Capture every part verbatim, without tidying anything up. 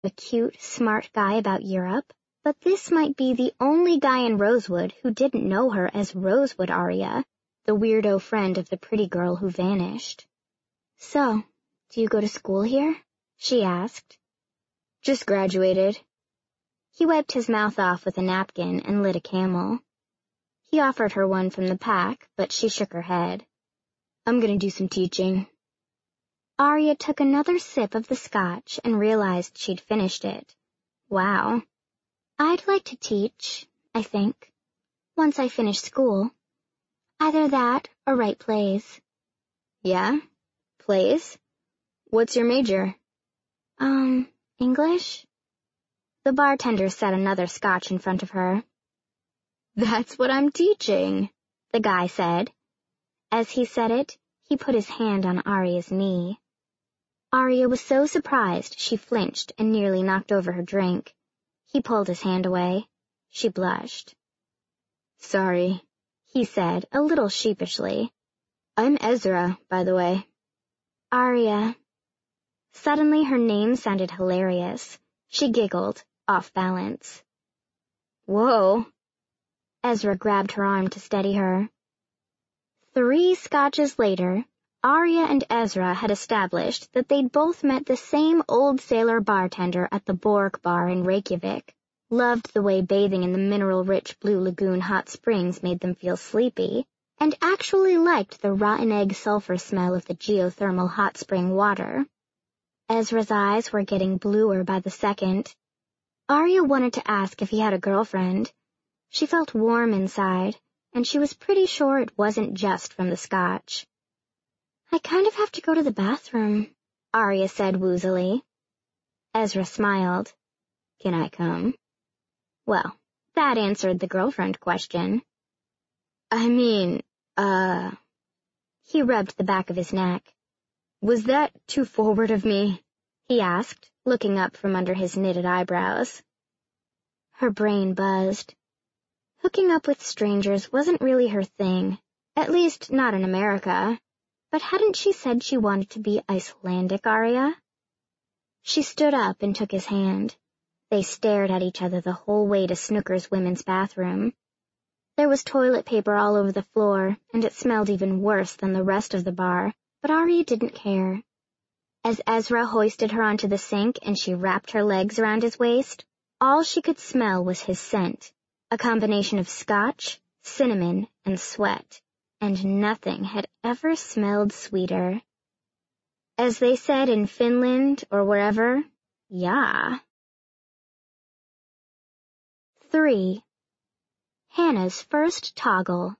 a cute, smart guy about Europe, but this might be the only guy in Rosewood who didn't know her as Rosewood Aria, the weirdo friend of the pretty girl who vanished. "So, do you go to school here?" she asked. "Just graduated." He wiped his mouth off with a napkin and lit a Camel. He offered her one from the pack, but she shook her head. "I'm gonna do some teaching." Aria took another sip of the scotch and realized she'd finished it. Wow. "I'd like to teach, I think, once I finish school. Either that or write plays." "Yeah? Plays? What's your major?" Um, English?" The bartender set another scotch in front of her. "That's what I'm teaching," the guy said. As he said it, he put his hand on Aria's knee. Aria was so surprised she flinched and nearly knocked over her drink. He pulled his hand away. She blushed. "Sorry," he said, a little sheepishly. "I'm Ezra, by the way." "Aria." Suddenly her name sounded hilarious. She giggled, off balance. "Whoa." Ezra grabbed her arm to steady her. Three scotches later, Aria and Ezra had established that they'd both met the same old sailor bartender at the Borg Bar in Reykjavik, loved the way bathing in the mineral-rich Blue Lagoon hot springs made them feel sleepy, and actually liked the rotten egg sulfur smell of the geothermal hot spring water. Ezra's eyes were getting bluer by the second. Aria wanted to ask if he had a girlfriend. She felt warm inside, and she was pretty sure it wasn't just from the scotch. "I kind of have to go to the bathroom," Aria said woozily. Ezra smiled. "Can I come?" Well, that answered the girlfriend question. "I mean, uh..." He rubbed the back of his neck. "Was that too forward of me?" he asked, looking up from under his knitted eyebrows. Her brain buzzed. Hooking up with strangers wasn't really her thing, at least not in America. But hadn't she said she wanted to be Icelandic, Aria? She stood up and took his hand. They stared at each other the whole way to Snooker's women's bathroom. There was toilet paper all over the floor, and it smelled even worse than the rest of the bar, but Aria didn't care. As Ezra hoisted her onto the sink and she wrapped her legs around his waist, all she could smell was his scent, a combination of scotch, cinnamon, and sweat, and nothing had ever smelled sweeter. As they said in Finland or wherever, yeah. Three. Hannah's first toggle.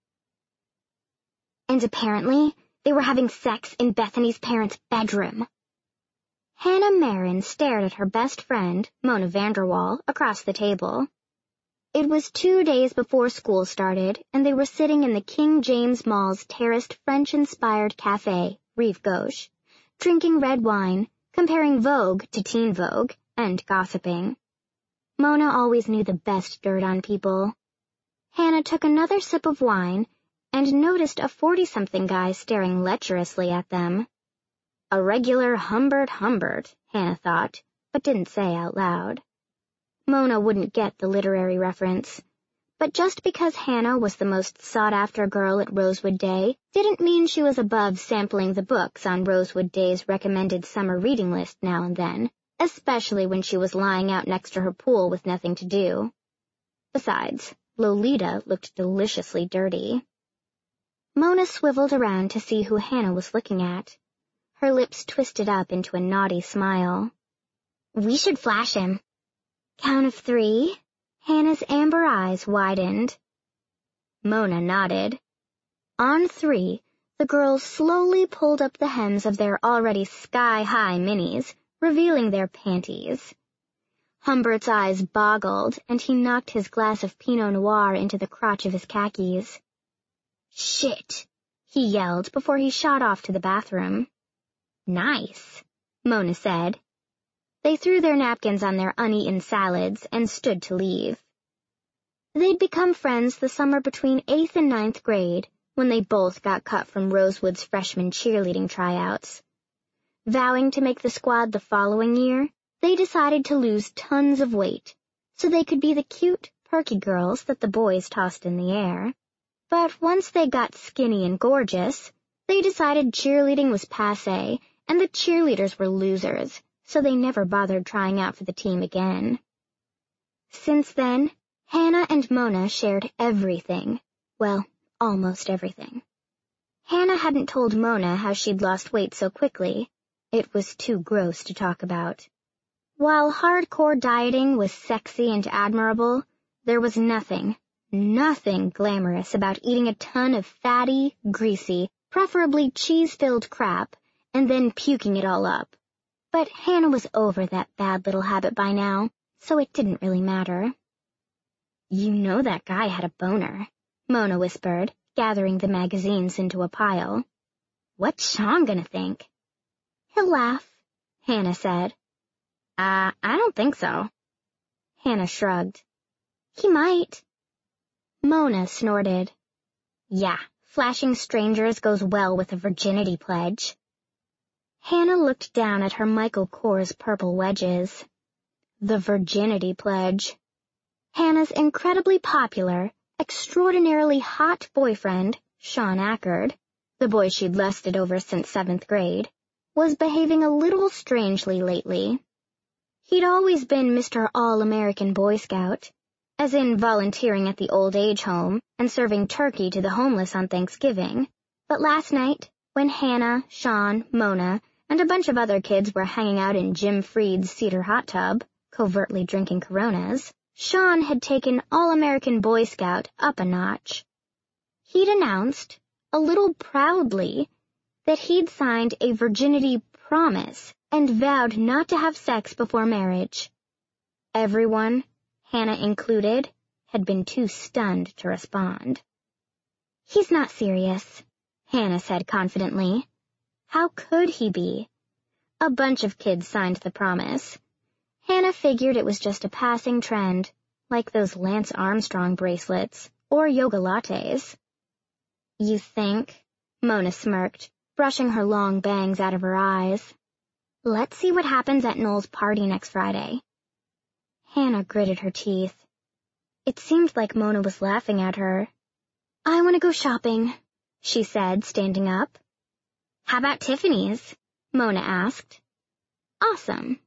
And apparently, they were having sex in Bethany's parents' bedroom. Hannah Marin stared at her best friend, Mona Vanderwall, across the table. It was two days before school started, and they were sitting in the King James Mall's terraced French-inspired cafe, Rive Gauche, drinking red wine, comparing Vogue to Teen Vogue, and gossiping. Mona always knew the best dirt on people. Hannah took another sip of wine and noticed a forty-something guy staring lecherously at them. A regular Humbert Humbert, Hannah thought, but didn't say out loud. Mona wouldn't get the literary reference. But just because Hannah was the most sought-after girl at Rosewood Day didn't mean she was above sampling the books on Rosewood Day's recommended summer reading list now and then, especially when she was lying out next to her pool with nothing to do. Besides, Lolita looked deliciously dirty. Mona swiveled around to see who Hannah was looking at. Her lips twisted up into a naughty smile. "We should flash him." "Count of three?" Hannah's amber eyes widened. Mona nodded. On three, the girls slowly pulled up the hems of their already sky-high minis, revealing their panties. Humbert's eyes boggled, and he knocked his glass of Pinot Noir into the crotch of his khakis. "Shit!" he yelled before he shot off to the bathroom. "Nice," Mona said. They threw their napkins on their uneaten salads and stood to leave. They'd become friends the summer between eighth and ninth grade, when they both got cut from Rosewood's freshman cheerleading tryouts. Vowing to make the squad the following year, they decided to lose tons of weight so they could be the cute, perky girls that the boys tossed in the air. But once they got skinny and gorgeous, they decided cheerleading was passé and the cheerleaders were losers, so they never bothered trying out for the team again. Since then, Hannah and Mona shared everything. Well, almost everything. Hannah hadn't told Mona how she'd lost weight so quickly. It was too gross to talk about. While hardcore dieting was sexy and admirable, there was nothing, nothing glamorous about eating a ton of fatty, greasy, preferably cheese-filled crap, and then puking it all up. But Hannah was over that bad little habit by now, so it didn't really matter. "You know that guy had a boner," Mona whispered, gathering the magazines into a pile. "What's Sean gonna think?" "He'll laugh," Hannah said. Uh, I don't think so." Hannah shrugged. "He might." Mona snorted. "Yeah, flashing strangers goes well with a virginity pledge." Hannah looked down at her Michael Kors purple wedges. The virginity pledge. Hannah's incredibly popular, extraordinarily hot boyfriend, Sean Ackard, the boy she'd lusted over since seventh grade, was behaving a little strangely lately. He'd always been Mister All-American Boy Scout, as in volunteering at the old age home and serving turkey to the homeless on Thanksgiving, but last night, when Hannah, Sean, Mona, and a bunch of other kids were hanging out in Jim Freed's Cedar hot tub, covertly drinking Coronas, Sean had taken All-American Boy Scout up a notch. He'd announced, a little proudly, that he'd signed a virginity promise and vowed not to have sex before marriage. Everyone, Hannah included, had been too stunned to respond. "He's not serious," Hannah said confidently. How could he be? A bunch of kids signed the promise. Hannah figured it was just a passing trend, like those Lance Armstrong bracelets or yoga lattes. "You think?" Mona smirked, brushing her long bangs out of her eyes. "Let's see what happens at Noel's party next Friday." Hannah gritted her teeth. It seemed like Mona was laughing at her. "I want to go shopping," she said, standing up. "How about Tiffany's?" Mona asked. "Awesome."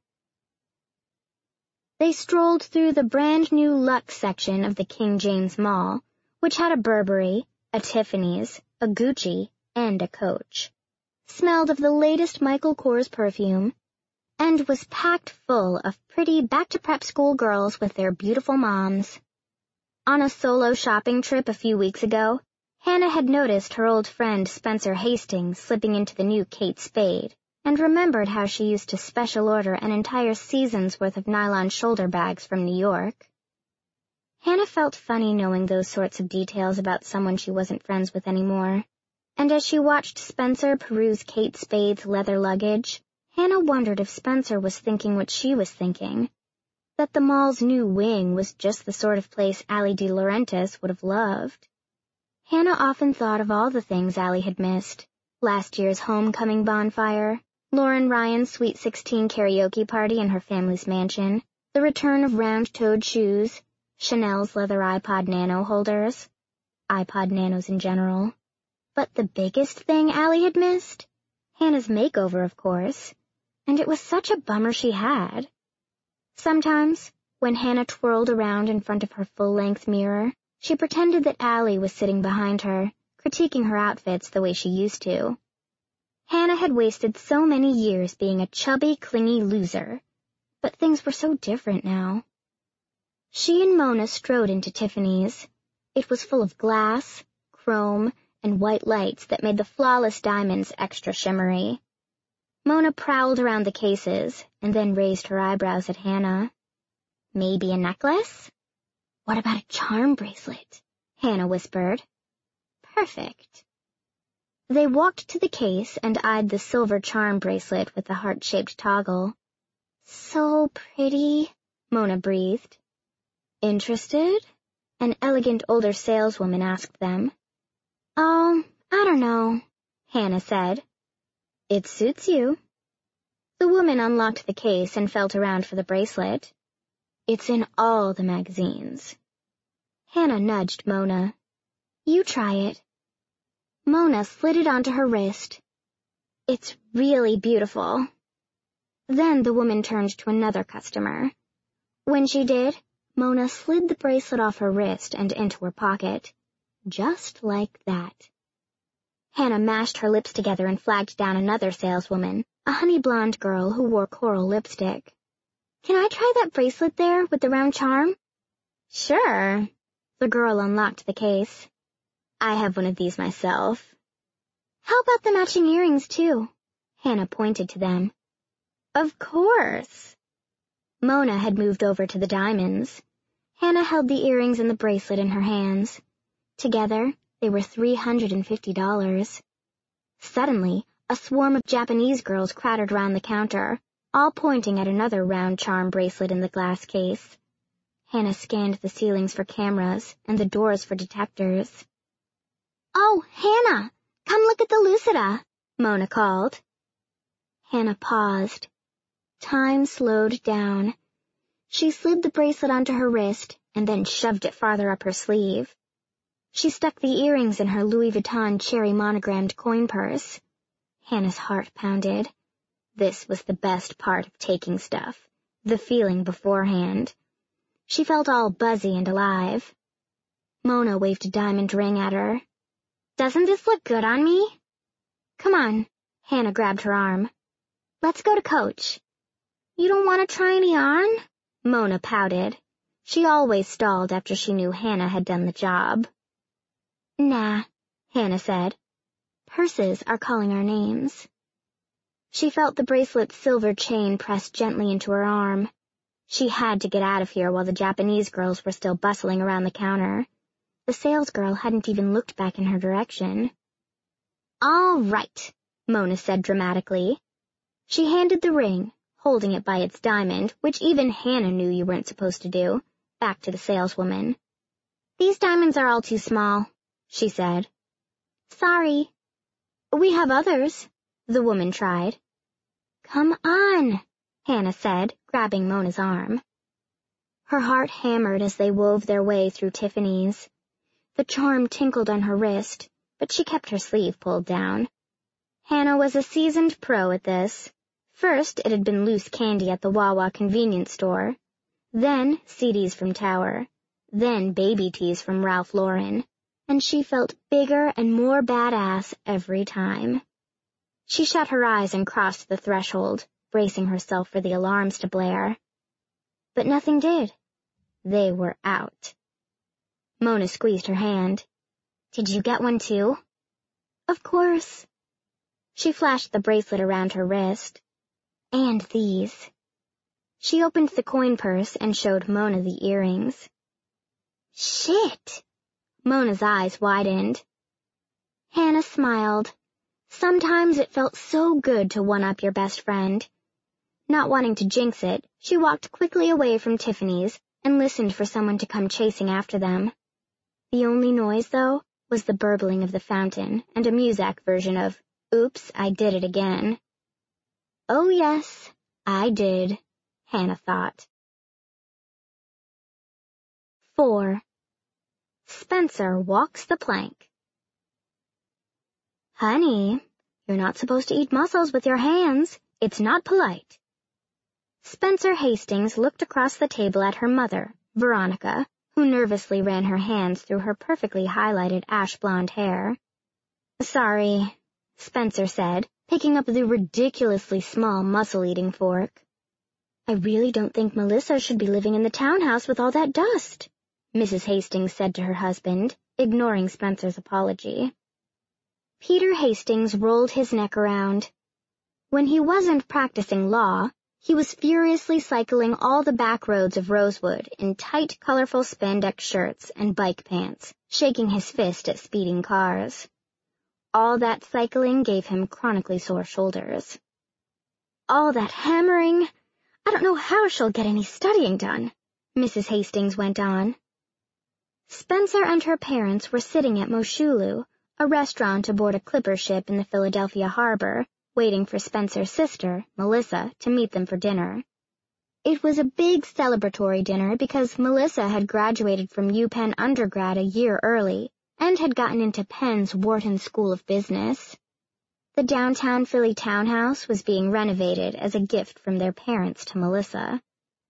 They strolled through the brand-new luxe section of the King James Mall, which had a Burberry, a Tiffany's, a Gucci, and a Coach, smelled of the latest Michael Kors perfume, and was packed full of pretty back-to-prep school girls with their beautiful moms. On a solo shopping trip a few weeks ago, Hannah had noticed her old friend Spencer Hastings slipping into the new Kate Spade, and remembered how she used to special order an entire season's worth of nylon shoulder bags from New York. Hannah felt funny knowing those sorts of details about someone she wasn't friends with anymore, and as she watched Spencer peruse Kate Spade's leather luggage, Hannah wondered if Spencer was thinking what she was thinking, that the mall's new wing was just the sort of place Allie De Laurentiis would have loved. Hannah often thought of all the things Allie had missed. Last year's homecoming bonfire, Lauren Ryan's Sweet sixteen karaoke party in her family's mansion, the return of round-toed shoes, Chanel's leather iPod Nano holders, iPod Nanos in general. But the biggest thing Allie had missed? Hannah's makeover, of course. And it was such a bummer she had. Sometimes, when Hannah twirled around in front of her full-length mirror, she pretended that Allie was sitting behind her, critiquing her outfits the way she used to. Hannah had wasted so many years being a chubby, clingy loser, but things were so different now. She and Mona strode into Tiffany's. It was full of glass, chrome, and white lights that made the flawless diamonds extra shimmery. Mona prowled around the cases and then raised her eyebrows at Hannah. "Maybe a necklace?" "What about a charm bracelet?" Hannah whispered. "Perfect." They walked to the case and eyed the silver charm bracelet with the heart-shaped toggle. "So pretty," Mona breathed. "Interested?" an elegant older saleswoman asked them. "Oh, I don't know," Hannah said. "It suits you." The woman unlocked the case and felt around for the bracelet. It's in all the magazines. Hannah nudged Mona. You try it. Mona slid it onto her wrist. It's really beautiful. Then the woman turned to another customer. When she did, Mona slid the bracelet off her wrist and into her pocket. Just like that. Hannah mashed her lips together and flagged down another saleswoman, a honey blonde girl who wore coral lipstick. Can I try that bracelet there with the round charm? Sure. The girl unlocked the case. I have one of these myself. How about the matching earrings, too? Hannah pointed to them. Of course. Mona had moved over to the diamonds. Hannah held the earrings and the bracelet in her hands. Together, they were three hundred fifty dollars. Suddenly, a swarm of Japanese girls crowded around the counter, all pointing at another round charm bracelet in the glass case. Hannah scanned the ceilings for cameras and the doors for detectors. Oh, Hannah, come look at the Lucida, Mona called. Hannah paused. Time slowed down. She slid the bracelet onto her wrist and then shoved it farther up her sleeve. She stuck the earrings in her Louis Vuitton cherry monogrammed coin purse. Hannah's heart pounded. This was the best part of taking stuff, the feeling beforehand. She felt all buzzy and alive. Mona waved a diamond ring at her. Doesn't this look good on me? Come on. Hannah grabbed her arm. Let's go to Coach. You don't want to try any on? Mona pouted. She always stalled after she knew Hannah had done the job. Nah, Hannah said. Purses are calling our names. She felt the bracelet's silver chain pressed gently into her arm. She had to get out of here while the Japanese girls were still bustling around the counter. The salesgirl hadn't even looked back in her direction. All right, Mona said dramatically. She handed the ring, holding it by its diamond, which even Hannah knew you weren't supposed to do, back to the saleswoman. These diamonds are all too small, she said. Sorry. We have others, the woman tried. Come on, Hannah said, grabbing Mona's arm. Her heart hammered as they wove their way through Tiffany's. The charm tinkled on her wrist, but she kept her sleeve pulled down. Hannah was a seasoned pro at this. First, it had been loose candy at the Wawa convenience store. Then, C Ds from Tower. Then, baby tees from Ralph Lauren. And she felt bigger and more badass every time. She shut her eyes and crossed the threshold, bracing herself for the alarms to blare. But nothing did. They were out. Mona squeezed her hand. Did you get one too? Of course. She flashed the bracelet around her wrist. And these. She opened the coin purse and showed Mona the earrings. Shit! Mona's eyes widened. Hannah smiled. Sometimes it felt so good to one-up your best friend. Not wanting to jinx it, she walked quickly away from Tiffany's and listened for someone to come chasing after them. The only noise, though, was the burbling of the fountain and a Muzak version of Oops, I Did It Again. Oh yes, I did, Hannah thought. Four. Spencer walks the plank. Honey, you're not supposed to eat mussels with your hands. It's not polite. Spencer Hastings looked across the table at her mother, Veronica, who nervously ran her hands through her perfectly highlighted ash blonde hair. Sorry, Spencer said, picking up the ridiculously small mussel-eating fork. I really don't think Melissa should be living in the townhouse with all that dust, Missus Hastings said to her husband, ignoring Spencer's apology. Peter Hastings rolled his neck around. When he wasn't practicing law, he was furiously cycling all the back roads of Rosewood in tight, colorful spandex shirts and bike pants, shaking his fist at speeding cars. All that cycling gave him chronically sore shoulders. All that hammering, I don't know how she'll get any studying done, Missus Hastings went on. Spencer and her parents were sitting at Moshulu, a restaurant aboard a clipper ship in the Philadelphia harbor, waiting for Spencer's sister, Melissa, to meet them for dinner. It was a big celebratory dinner because Melissa had graduated from UPenn undergrad a year early and had gotten into Penn's Wharton School of Business. The downtown Philly townhouse was being renovated as a gift from their parents to Melissa.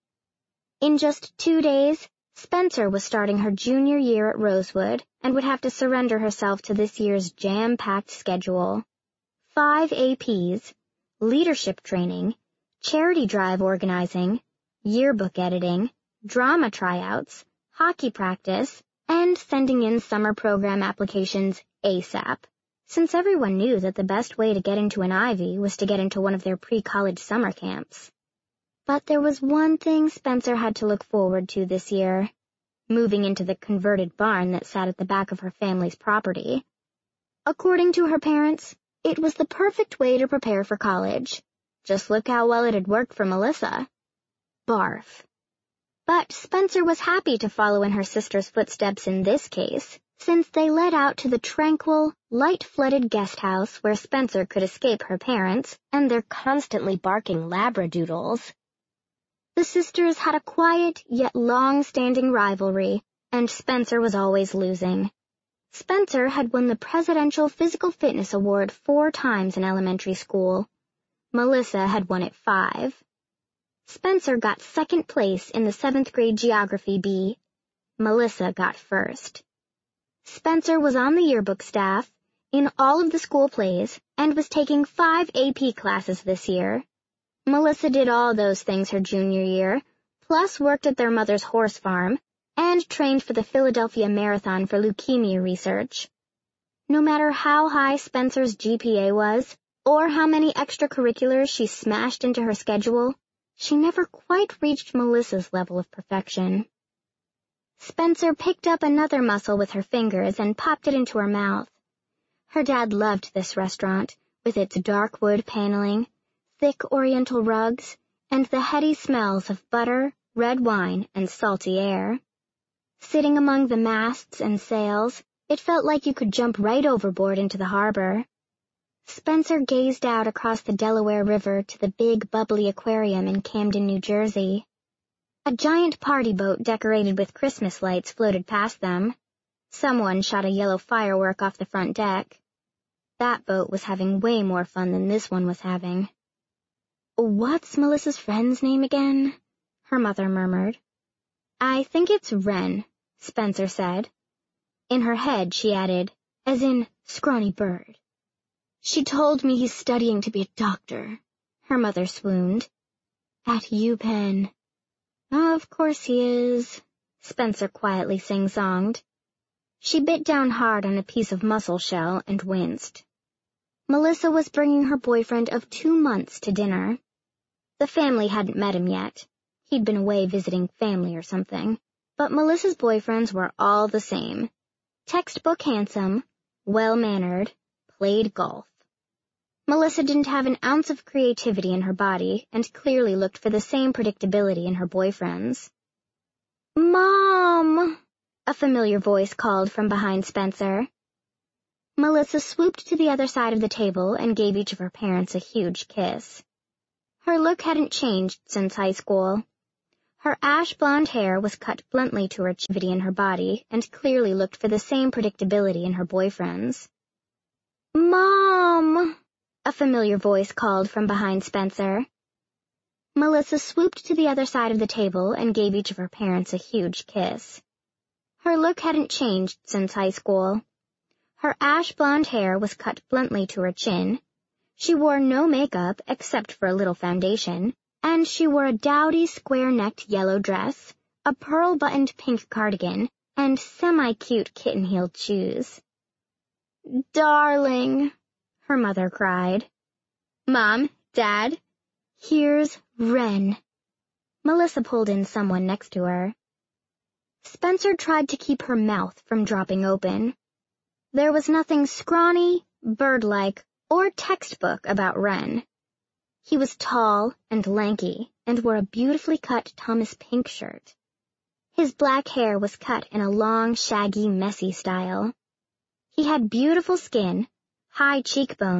In just two days, Spencer was starting her junior year at Rosewood and would have to surrender herself to this year's jam-packed schedule. Five A Ps, leadership training, charity drive organizing, yearbook editing, drama tryouts, hockey practice, and sending in summer program applications ASAP, since everyone knew that the best way to get into an Ivy was to get into one of their pre-college summer camps. But there was one thing Spencer had to look forward to this year, moving into the converted barn that sat at the back of her family's property. According to her parents, it was the perfect way to prepare for college. Just look how well it had worked for Melissa. Barf. But Spencer was happy to follow in her sister's footsteps in this case, since they led out to the tranquil, light-flooded guest house where Spencer could escape her parents and their constantly barking labradoodles. The sisters had a quiet yet long-standing rivalry, and Spencer was always losing. Spencer had won the Presidential Physical Fitness Award four times in elementary school. Melissa had won it five. Spencer got second place in the seventh grade geography bee. Melissa got first. Spencer was on the yearbook staff, in all of the school plays, and was taking five A P classes this year. Melissa did all those things her junior year, plus worked at their mother's horse farm, and trained for the Philadelphia Marathon for leukemia research. No matter how high Spencer's G P A was, or how many extracurriculars she smashed into her schedule, she never quite reached Melissa's level of perfection. Spencer picked up another mussel with her fingers and popped it into her mouth. Her dad loved this restaurant, with its dark wood paneling, thick oriental rugs, and the heady smells of butter, red wine, and salty air. Sitting among the masts and sails, it felt like you could jump right overboard into the harbor. Spencer gazed out across the Delaware River to the big, bubbly aquarium in Camden, New Jersey. A giant party boat decorated with Christmas lights floated past them. Someone shot a yellow firework off the front deck. That boat was having way more fun than this one was having. "What's Melissa's friend's name again?" her mother murmured. "I think it's Wren," Spencer said. In her head, she added, as in scrawny bird. "She told me he's studying to be a doctor," her mother swooned. "At UPenn." "Of course he is," Spencer quietly sing-songed. She bit down hard on a piece of mussel shell and winced. Melissa was bringing her boyfriend of two months to dinner. The family hadn't met him yet. He'd been away visiting family or something. But Melissa's boyfriends were all the same. Textbook handsome, well-mannered, played golf. Melissa didn't have an ounce of creativity in her body and clearly looked for the same predictability in her boyfriends. "Mom!" a familiar voice called from behind Spencer. Melissa swooped to the other side of the table and gave each of her parents a huge kiss. Her look hadn't changed since high school. Her ash-blonde hair was cut bluntly to her activity in her body and clearly looked for the same predictability in her boyfriends. "Mom!" a familiar voice called from behind Spencer. Melissa swooped to the other side of the table and gave each of her parents a huge kiss. Her look hadn't changed since high school. Her ash-blonde hair was cut bluntly to her chin. She wore no makeup except for a little foundation, and she wore a dowdy square-necked yellow dress, a pearl-buttoned pink cardigan, and semi-cute kitten-heeled shoes. "Darling," her mother cried. "Mom, Dad, here's Wren." Melissa pulled in someone next to her. Spencer tried to keep her mouth from dropping open. There was nothing scrawny, bird-like, or textbook about Wren. He was tall and lanky and wore a beautifully cut Thomas Pink shirt. His black hair was cut in a long, shaggy, messy style. He had beautiful skin, high cheekbones,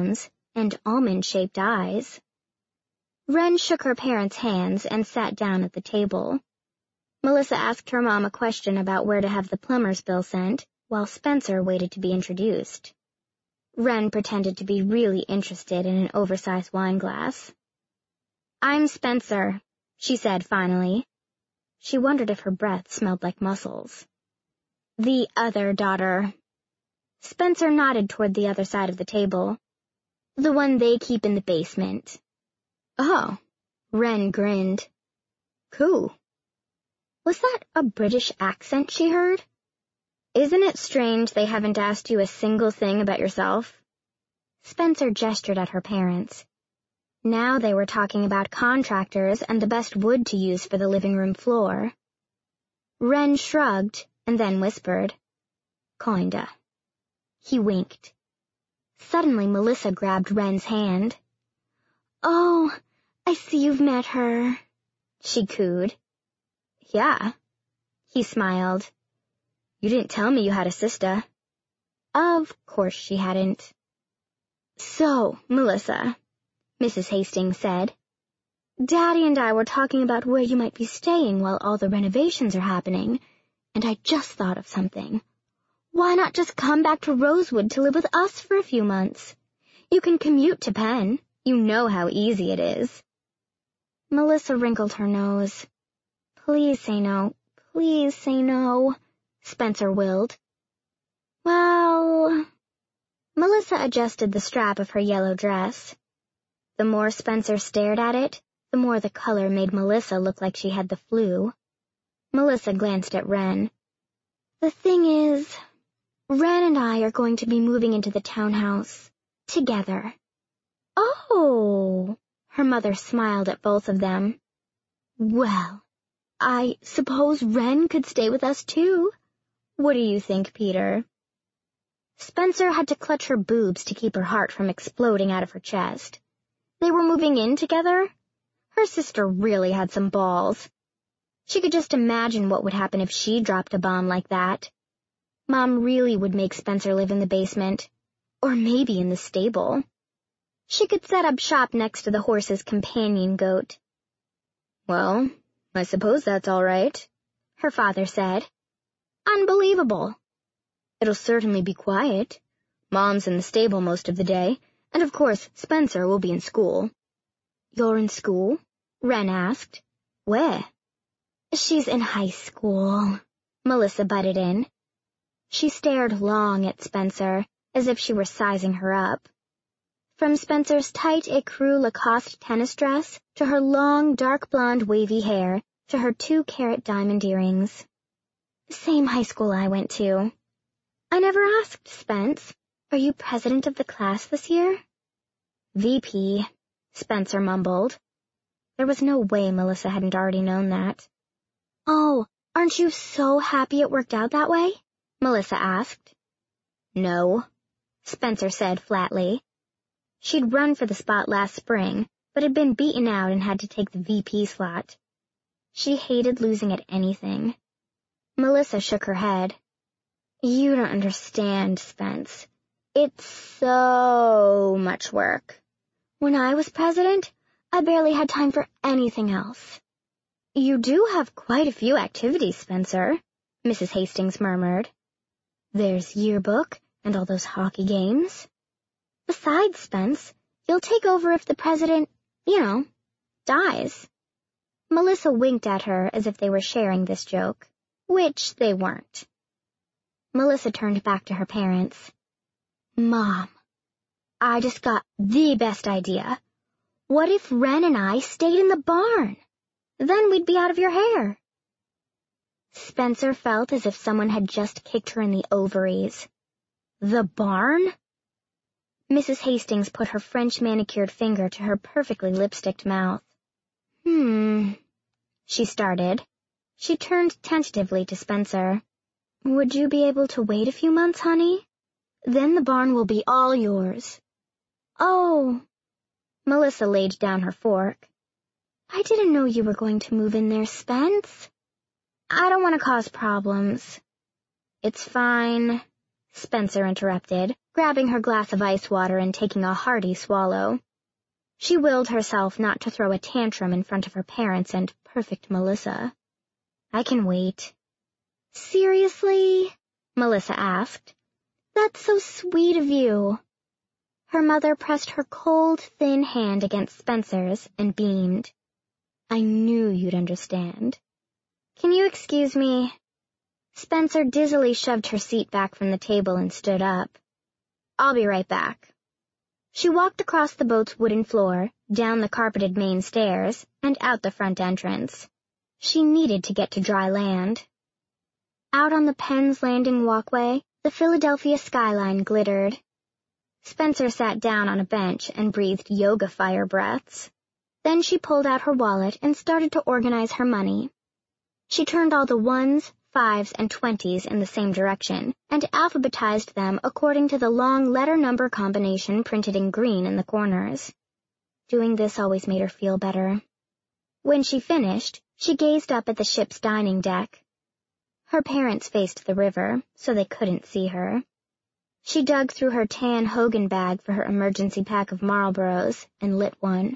and almond-shaped eyes. Wren shook her parents' hands and sat down at the table. Melissa asked her mom a question about where to have the plumber's bill sent, while Spencer waited to be introduced. Wren pretended to be really interested in an oversized wine glass. "I'm Spencer," she said finally. She wondered if her breath smelled like mussels. "The other daughter." Spencer nodded toward the other side of the table. "The one they keep in the basement." "Oh," Wren grinned. "Cool." Was that a British accent she heard? "Isn't it strange they haven't asked you a single thing about yourself?" Spencer gestured at her parents. Now they were talking about contractors and the best wood to use for the living room floor. Wren shrugged and then whispered, "Kinda." He winked. Suddenly Melissa grabbed Wren's hand. "Oh, I see you've met her," she cooed. "Yeah." He smiled. "You didn't tell me you had a sister." Of course she hadn't. "So, Melissa," Missus Hastings said, "Daddy and I were talking about where you might be staying while all the renovations are happening, and I just thought of something. Why not just come back to Rosewood to live with us for a few months? You can commute to Penn. You know how easy it is." Melissa wrinkled her nose. "Please say no. Please say no," Spencer willed. "Well..." Melissa adjusted the strap of her yellow dress. The more Spencer stared at it, the more the color made Melissa look like she had the flu. Melissa glanced at Wren. "The thing is, Wren and I are going to be moving into the townhouse. Together." "Oh!" Her mother smiled at both of them. "Well, I suppose Wren could stay with us too. What do you think, Peter?" Spencer had to clutch her boobs to keep her heart from exploding out of her chest. They were moving in together? Her sister really had some balls. She could just imagine what would happen if she dropped a bomb like that. Mom really would make Spencer live in the basement, or maybe in the stable. She could set up shop next to the horse's companion goat. "Well, I suppose that's all right," her father said. "Unbelievable." "It'll certainly be quiet. Mom's in the stable most of the day, and of course Spencer will be in school." "You're in school?" Wren asked. "Where?" "She's in high school," Melissa butted in. She stared long at Spencer, as if she were sizing her up. From Spencer's tight ecru Lacoste tennis dress, to her long, dark blonde wavy hair, to her two-carat diamond earrings. "Same high school I went to." "I never asked, Spence. Are you president of the class this year?" "V P," Spencer mumbled. There was no way Melissa hadn't already known that. "Oh, aren't you so happy it worked out that way?" Melissa asked. "No," Spencer said flatly. She'd run for the spot last spring, but had been beaten out and had to take the V P slot. She hated losing at anything. Melissa shook her head. "You don't understand, Spence. It's so much work. When I was president, I barely had time for anything else." "You do have quite a few activities, Spencer," Missus Hastings murmured. "There's yearbook and all those hockey games. Besides, Spence, you'll take over if the president, you know, dies." Melissa winked at her as if they were sharing this joke, which they weren't. Melissa turned back to her parents. "Mom, I just got the best idea. What if Wren and I stayed in the barn? Then we'd be out of your hair." Spencer felt as if someone had just kicked her in the ovaries. The barn? Missus Hastings put her French manicured finger to her perfectly lipsticked mouth. Hmm, she started. She turned tentatively to Spencer. "Would you be able to wait a few months, honey? Then the barn will be all yours." "Oh." Melissa laid down her fork. "I didn't know you were going to move in there, Spence." "I don't want to cause problems." "It's fine," Spencer interrupted, grabbing her glass of ice water and taking a hearty swallow. She willed herself not to throw a tantrum in front of her parents and perfect Melissa. "I can wait." "Seriously?" Melissa asked. "That's so sweet of you." Her mother pressed her cold, thin hand against Spencer's and beamed. "I knew you'd understand." "Can you excuse me?" Spencer dizzily shoved her seat back from the table and stood up. "I'll be right back." She walked across the boat's wooden floor, down the carpeted main stairs, and out the front entrance. She needed to get to dry land. Out on the Penn's Landing walkway, the Philadelphia skyline glittered. Spencer sat down on a bench and breathed yoga fire breaths. Then she pulled out her wallet and started to organize her money. She turned all the ones, fives, and twenties in the same direction, and alphabetized them according to the long letter-number combination printed in green in the corners. Doing this always made her feel better. When she finished, she gazed up at the ship's dining deck. Her parents faced the river, so they couldn't see her. She dug through her tan Hogan bag for her emergency pack of Marlboros and lit one.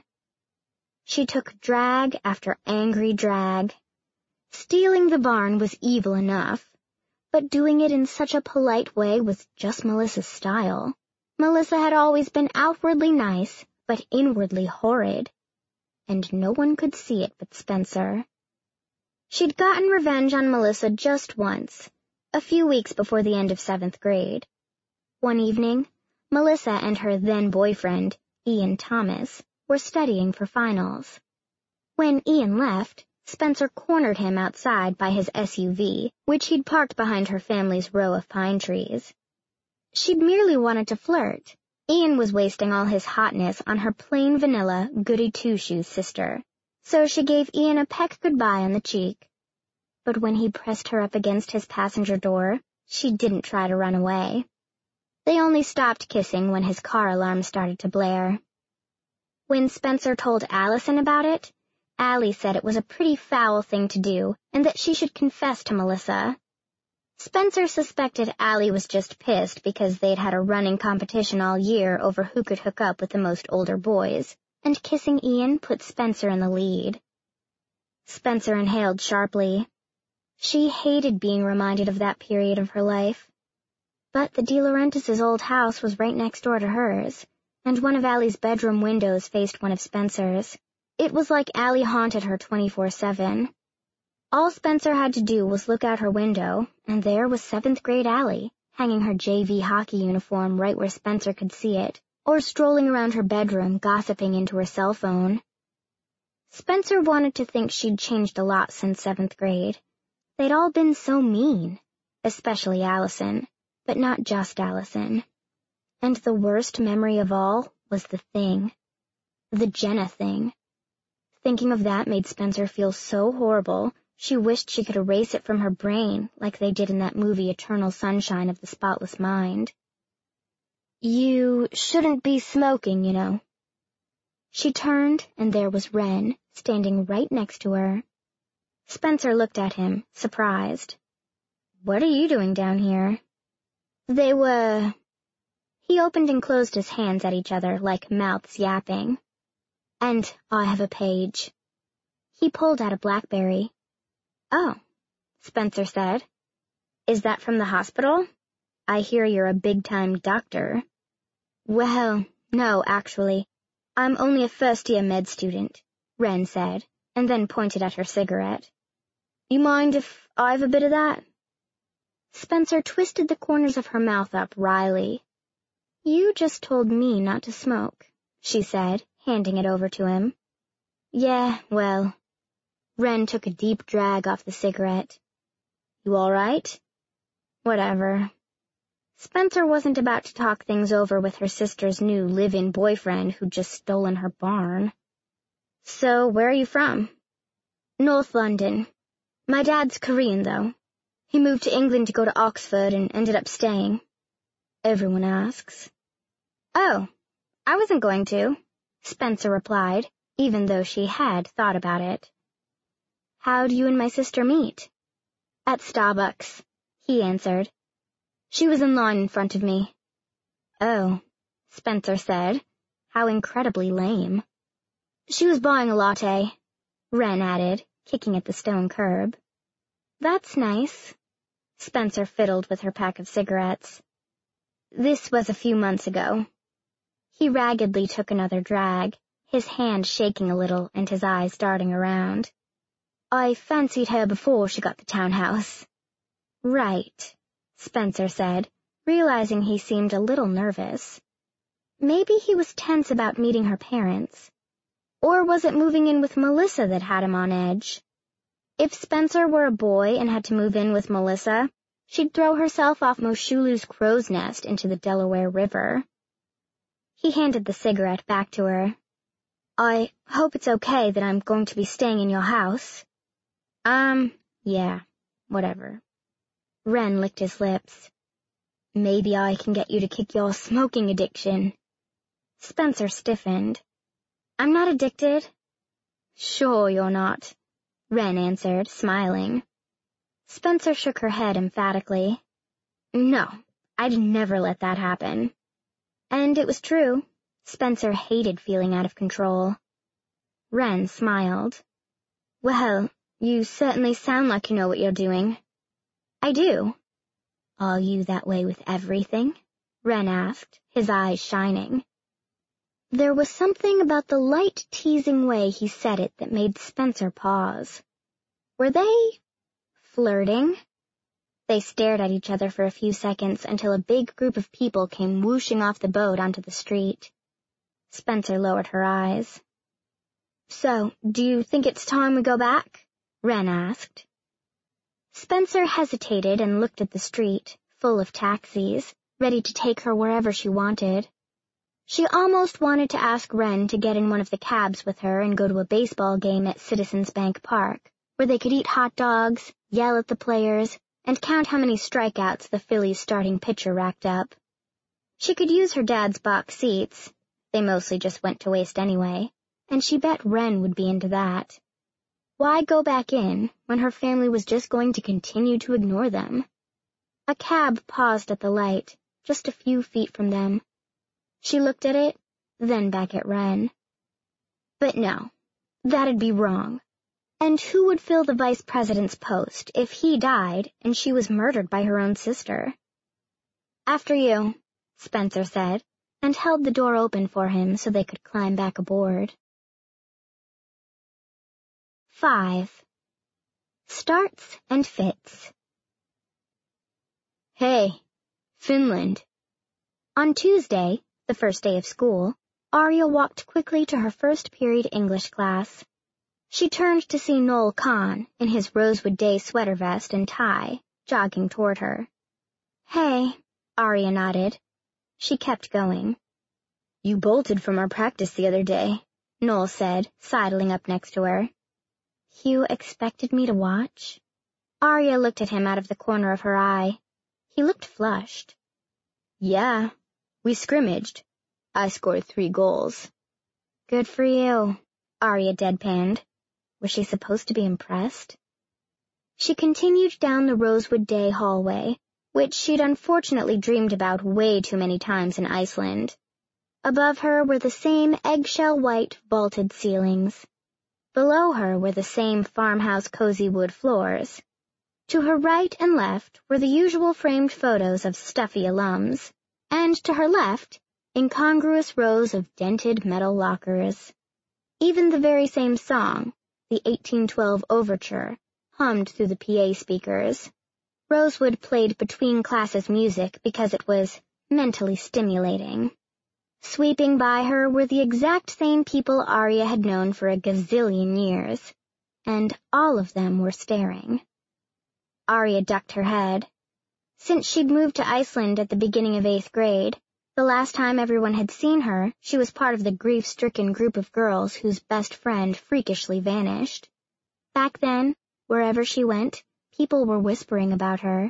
She took drag after angry drag. Stealing the barn was evil enough, but doing it in such a polite way was just Melissa's style. Melissa had always been outwardly nice, but inwardly horrid, and no one could see it but Spencer. She'd gotten revenge on Melissa just once, a few weeks before the end of seventh grade. One evening, Melissa and her then-boyfriend, Ian Thomas, were studying for finals. When Ian left, Spencer cornered him outside by his S U V, which he'd parked behind her family's row of pine trees. She'd merely wanted to flirt. Ian was wasting all his hotness on her plain vanilla, goody-two-shoes sister, so she gave Ian a peck goodbye on the cheek. But when he pressed her up against his passenger door, she didn't try to run away. They only stopped kissing when his car alarm started to blare. When Spencer told Allison about it, Allie said it was a pretty foul thing to do and that she should confess to Melissa. Spencer suspected Allie was just pissed because they'd had a running competition all year over who could hook up with the most older boys, and kissing Ian put Spencer in the lead. Spencer inhaled sharply. She hated being reminded of that period of her life. But the De Laurentiis' old house was right next door to hers, and one of Allie's bedroom windows faced one of Spencer's. It was like Allie haunted her twenty-four seven. All Spencer had to do was look out her window, and there was seventh grade Allie, hanging her J V hockey uniform right where Spencer could see it, or strolling around her bedroom gossiping into her cell phone. Spencer wanted to think she'd changed a lot since seventh grade. They'd all been so mean, especially Allison, but not just Allison. And the worst memory of all was the thing. The Jenna thing. Thinking of that made Spencer feel so horrible, she wished she could erase it from her brain like they did in that movie Eternal Sunshine of the Spotless Mind. You shouldn't be smoking, you know. She turned, and there was Wren, standing right next to her. Spencer looked at him, surprised. What are you doing down here? They were... He opened and closed his hands at each other like mouths yapping. And I have a page. He pulled out a BlackBerry. Oh, Spencer said. Is that from the hospital? I hear you're a big-time doctor. Well, no, actually. I'm only a first-year med student, Wren said, and then pointed at her cigarette. You mind if I have a bit of that? Spencer twisted the corners of her mouth up wryly. You just told me not to smoke, she said, handing it over to him. Yeah, well. Wren took a deep drag off the cigarette. You all right? Whatever. Spencer wasn't about to talk things over with her sister's new live-in boyfriend who'd just stolen her barn. So, where are you from? North London. My dad's Korean, though. He moved to England to go to Oxford and ended up staying. Everyone asks. Oh, I wasn't going to, Spencer replied, even though she had thought about it. How'd you and my sister meet? At Starbucks, he answered. She was in line in front of me. Oh, Spencer said. How incredibly lame. She was buying a latte, Wren added, kicking at the stone curb. That's nice. Spencer fiddled with her pack of cigarettes. This was a few months ago. He raggedly took another drag, his hand shaking a little and his eyes darting around. I fancied her before she got the townhouse. Right, Spencer said, realizing he seemed a little nervous. Maybe he was tense about meeting her parents. Or was it moving in with Melissa that had him on edge? If Spencer were a boy and had to move in with Melissa, she'd throw herself off Moshulu's crow's nest into the Delaware River. He handed the cigarette back to her. I hope it's okay that I'm going to be staying in your house. Um, yeah, whatever. Wren licked his lips. Maybe I can get you to kick your smoking addiction. Spencer stiffened. I'm not addicted. Sure you're not, Wren answered, smiling. Spencer shook her head emphatically. No, I'd never let that happen. And it was true. Spencer hated feeling out of control. Wren smiled. Well, you certainly sound like you know what you're doing. I do. Are you that way with everything? Wren asked, his eyes shining. There was something about the light, teasing way he said it that made Spencer pause. Were they flirting? They stared at each other for a few seconds until a big group of people came whooshing off the boat onto the street. Spencer lowered her eyes. So, do you think it's time we go back? Wren asked. Spencer hesitated and looked at the street, full of taxis, ready to take her wherever she wanted. She almost wanted to ask Wren to get in one of the cabs with her and go to a baseball game at Citizens Bank Park, where they could eat hot dogs, yell at the players, and count how many strikeouts the Phillies' starting pitcher racked up. She could use her dad's box seats. They mostly just went to waste anyway, and she bet Wren would be into that. Why go back in when her family was just going to continue to ignore them? A cab paused at the light, just a few feet from them. She looked at it, then back at Wren. But no, that'd be wrong. And who would fill the vice president's post if he died and she was murdered by her own sister? After you, Spencer said, and held the door open for him so they could climb back aboard. Five. Starts and fits. Hey, Finland. On Tuesday, the first day of school, Arya walked quickly to her first period English class. She turned to see Noel Kahn in his Rosewood Day sweater vest and tie, jogging toward her. Hey, Arya nodded. She kept going. You bolted from our practice the other day, Noel said, sidling up next to her. You expected me to watch? Arya looked at him out of the corner of her eye. He looked flushed. Yeah, we scrimmaged. I scored three goals. Good for you, Arya deadpanned. Was she supposed to be impressed? She continued down the Rosewood Day hallway, which she'd unfortunately dreamed about way too many times in Iceland. Above her were the same eggshell-white vaulted ceilings. Below her were the same farmhouse cozy wood floors. To her right and left were the usual framed photos of stuffy alums, and to her left, incongruous rows of dented metal lockers. Even the very same song, the eighteen twelve Overture, hummed through the P A speakers. Rosewood played between classes music because it was mentally stimulating. Sweeping by her were the exact same people Arya had known for a gazillion years, and all of them were staring. Arya ducked her head. Since she'd moved to Iceland at the beginning of eighth grade, the last time everyone had seen her, she was part of the grief-stricken group of girls whose best friend freakishly vanished. Back then, wherever she went, people were whispering about her.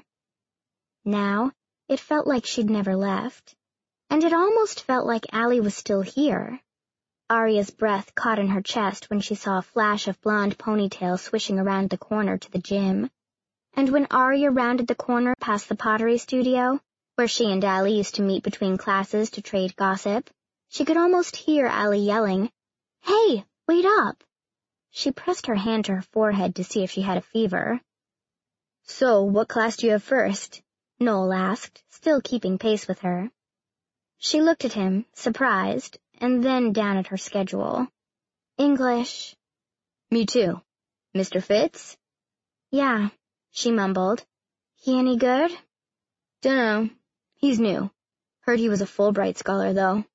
Now, it felt like she'd never left. And it almost felt like Allie was still here. Arya's breath caught in her chest when she saw a flash of blonde ponytail swishing around the corner to the gym. And when Arya rounded the corner past the pottery studio, where she and Allie used to meet between classes to trade gossip. She could almost hear Allie yelling, "Hey, wait up!" She pressed her hand to her forehead to see if she had a fever. "So, what class do you have first?" Noel asked, still keeping pace with her. She looked at him, surprised, and then down at her schedule. "English." "Me too. Mister Fitz?" "Yeah," she mumbled. "He any good?" "Dunno. He's new. Heard he was a Fulbright scholar, though."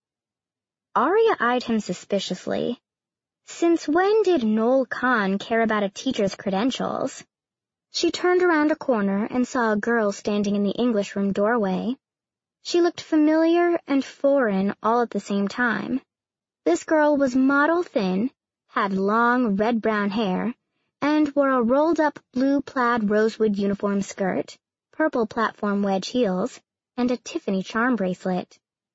Arya eyed him suspiciously. Since when did Noel Kahn care about a teacher's credentials? She turned around a corner and saw a girl standing in the English room doorway. She looked familiar and foreign all at the same time. This girl was model thin, had long red-brown hair, and wore a rolled-up blue plaid rosewood uniform skirt, purple platform wedge heels, and a Tiffany charm bracelet.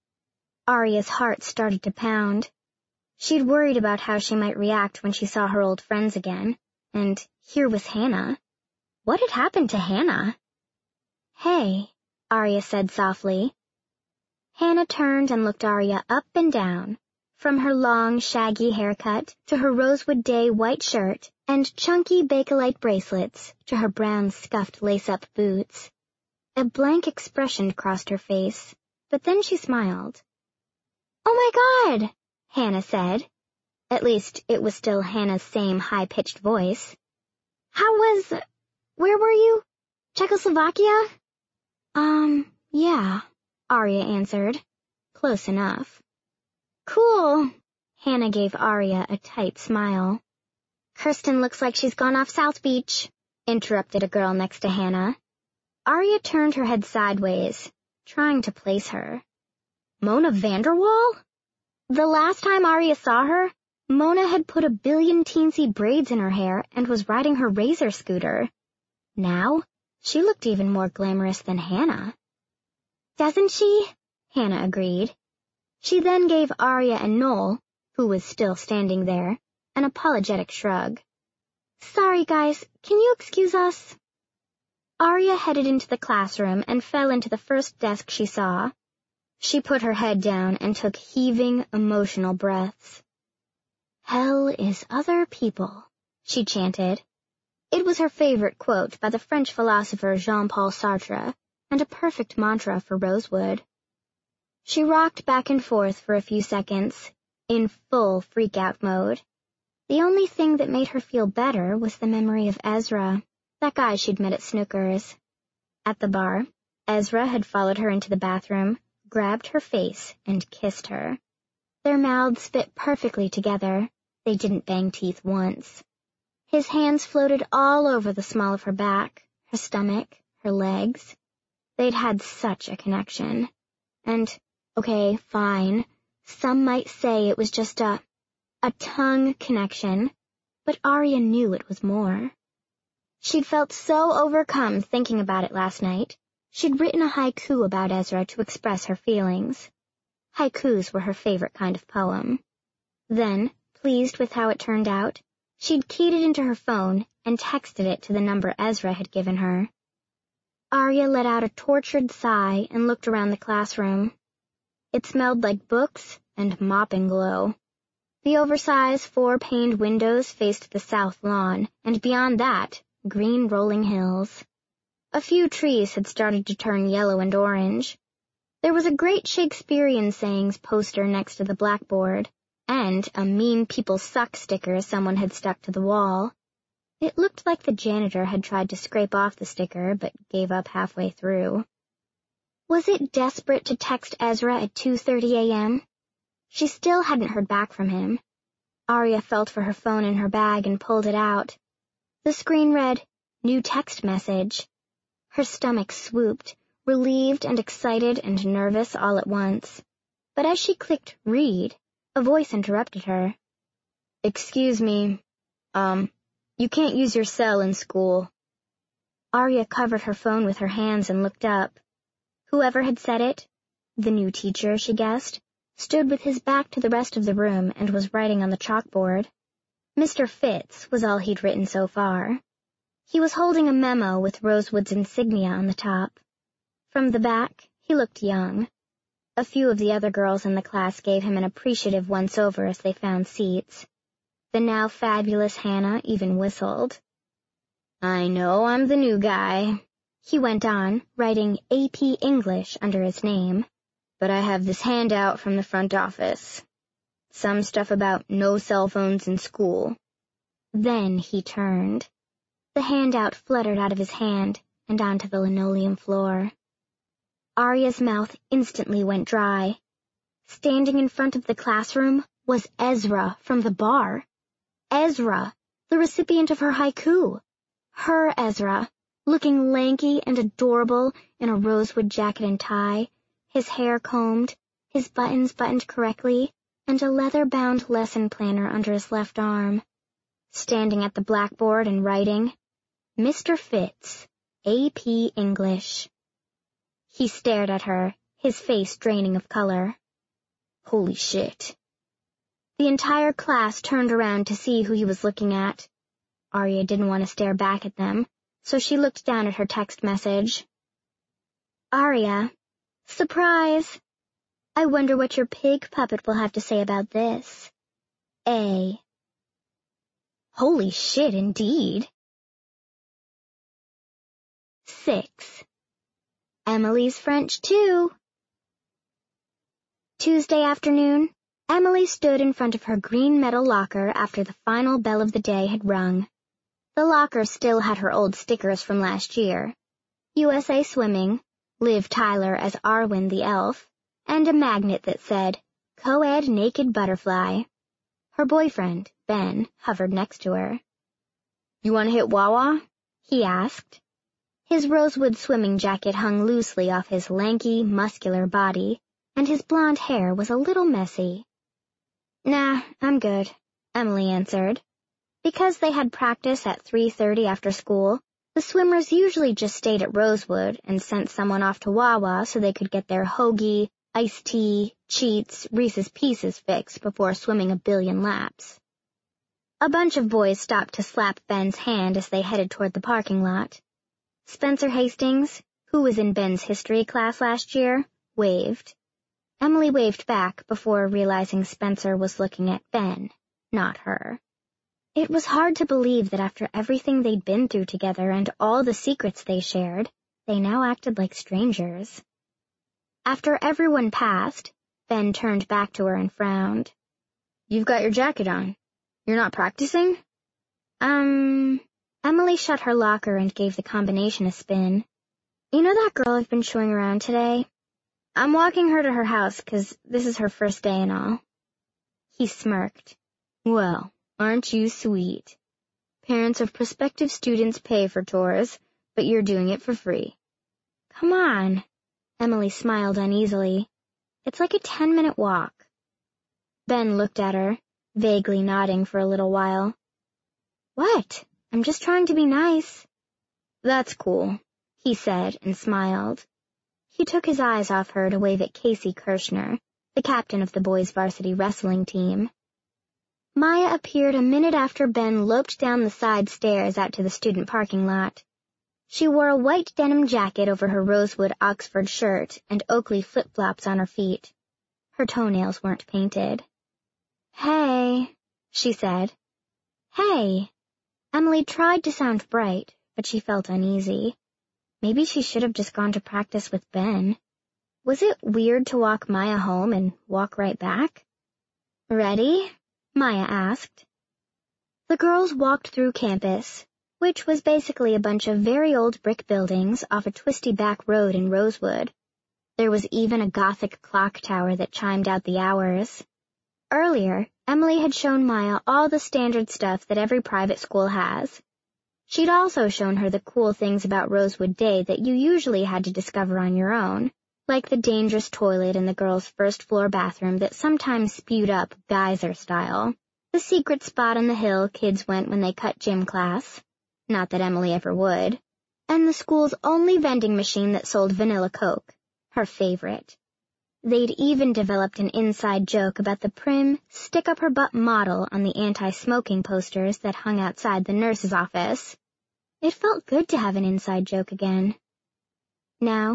Arya's heart started to pound. She'd worried about how she might react when she saw her old friends again, and here was Hannah. What had happened to Hannah? "Hey," Arya said softly. Hannah turned and looked Arya up and down, from her long, shaggy haircut to her rosewood day white shirt and chunky Bakelite bracelets to her brown scuffed lace-up boots. A blank expression crossed her face, but then she smiled. "Oh my God," Hannah said. At least, it was still Hannah's same high-pitched voice. "How was... where were you? Czechoslovakia?" Um, yeah, Arya answered. Close enough. "Cool." Hannah gave Arya a tight smile. "Kirsten looks like she's gone off South Beach," interrupted a girl next to Hannah. Arya turned her head sideways, trying to place her. Mona Vanderwall? The last time Arya saw her, Mona had put a billion teensy braids in her hair and was riding her razor scooter. Now, she looked even more glamorous than Hannah. "Doesn't she?" Hannah agreed. She then gave Arya and Noel, who was still standing there, an apologetic shrug. "Sorry, guys, can you excuse us?" Arya headed into the classroom and fell into the first desk she saw. She put her head down and took heaving, emotional breaths. "Hell is other people," she chanted. It was her favorite quote by the French philosopher Jean-Paul Sartre, and a perfect mantra for Rosewood. She rocked back and forth for a few seconds, in full freak-out mode. The only thing that made her feel better was the memory of Ezra, that guy she'd met at Snooker's. At the bar, Ezra had followed her into the bathroom, grabbed her face, and kissed her. Their mouths fit perfectly together. They didn't bang teeth once. His hands floated all over the small of her back, her stomach, her legs. They'd had such a connection. And, okay, fine, some might say it was just a, a tongue connection, but Arya knew it was more. She'd felt so overcome thinking about it last night, she'd written a haiku about Ezra to express her feelings. Haikus were her favorite kind of poem. Then, pleased with how it turned out, she'd keyed it into her phone and texted it to the number Ezra had given her. Arya let out a tortured sigh and looked around the classroom. It smelled like books and mopping glow. The oversized four-paned windows faced the south lawn, and beyond that, green rolling hills. A few trees had started to turn yellow and orange. There was a great Shakespearean sayings poster next to the blackboard, and a mean people suck sticker someone had stuck to the wall. It looked like the janitor had tried to scrape off the sticker, but gave up halfway through. Was it desperate to text Ezra at two thirty a.m.? She still hadn't heard back from him. Arya felt for her phone in her bag and pulled it out. The screen read, "New text message." Her stomach swooped, relieved and excited and nervous all at once. But as she clicked read, a voice interrupted her. "Excuse me, um, you can't use your cell in school." Arya covered her phone with her hands and looked up. Whoever had said it, the new teacher, she guessed, stood with his back to the rest of the room and was writing on the chalkboard. Mister Fitz was all he'd written so far. He was holding a memo with Rosewood's insignia on the top. From the back, He looked young. A few of the other girls in the class gave him an appreciative once-over as they found seats. The now fabulous Hannah even whistled. "I know I'm the new guy," he went on, writing A P English under his name, "but I have this handout from the front office. Some stuff about no cell phones in school." Then he turned. The handout fluttered out of his hand and onto the linoleum floor. Arya's mouth instantly went dry. Standing in front of the classroom was Ezra from the bar. Ezra, the recipient of her haiku. Her Ezra, looking lanky and adorable in a rosewood jacket and tie, his hair combed, his buttons buttoned correctly, and a leather-bound lesson planner under his left arm. Standing at the blackboard and writing, "Mister Fitz, A P English." He stared at her, his face draining of color. Holy shit. The entire class turned around to see who he was looking at. Arya didn't want to stare back at them, so she looked down at her text message. "Arya, surprise! I wonder what your pig puppet will have to say about this. A." Holy shit, indeed. Six. Emily's French, too. Tuesday afternoon, Emily stood in front of her green metal locker after the final bell of the day had rung. The locker still had her old stickers from last year. U S A Swimming, Liv Tyler as Arwen the elf, and a magnet that said, Co-ed Naked Butterfly. Her boyfriend, Ben, hovered next to her. "You want to hit Wawa?" he asked. His rosewood swimming jacket hung loosely off his lanky, muscular body, and his blonde hair was a little messy. "Nah, I'm good," Emily answered. Because they had practice at three thirty after school, the swimmers usually just stayed at Rosewood and sent someone off to Wawa so they could get their hoagie, iced tea, Cheats, Reese's Pieces fix before swimming a billion laps. A bunch of boys stopped to slap Ben's hand as they headed toward the parking lot. Spencer Hastings, who was in Ben's history class last year, waved. Emily waved back before realizing Spencer was looking at Ben, not her. It was hard to believe that after everything they'd been through together and all the secrets they shared, they now acted like strangers. After everyone passed, Ben turned back to her and frowned. "You've got your jacket on. You're not practicing?" Um... Emily shut her locker and gave the combination a spin. "You know that girl I've been showing around today? I'm walking her to her house 'cause this is her first day and all." He smirked. "Well, aren't you sweet? Parents of prospective students pay for tours, but you're doing it for free." "Come on." Emily smiled uneasily. "It's like a ten-minute walk." Ben looked at her, vaguely nodding for a little while. "What? I'm just trying to be nice." "That's cool," he said and smiled. He took his eyes off her to wave at Casey Kirshner, the captain of the boys' varsity wrestling team. Maya appeared a minute after Ben loped down the side stairs out to the student parking lot. She wore a white denim jacket over her rosewood Oxford shirt and Oakley flip-flops on her feet. Her toenails weren't painted. "Hey," she said. "Hey." Emily tried to sound bright, but she felt uneasy. Maybe she should have just gone to practice with Ben. Was it weird to walk Maya home and walk right back? "Ready?" Maya asked. The girls walked through campus, which was basically a bunch of very old brick buildings off a twisty back road in Rosewood. There was even a Gothic clock tower that chimed out the hours. Earlier, Emily had shown Maya all the standard stuff that every private school has. She'd also shown her the cool things about Rosewood Day that you usually had to discover on your own, like the dangerous toilet in the girls' first-floor bathroom that sometimes spewed up geyser style, the secret spot on the hill kids went when they cut gym class, not that Emily ever would, and the school's only vending machine that sold vanilla Coke, her favorite. They'd even developed an inside joke about the prim, stick-up-her-butt model on the anti-smoking posters that hung outside the nurse's office. It felt good to have an inside joke again. Now,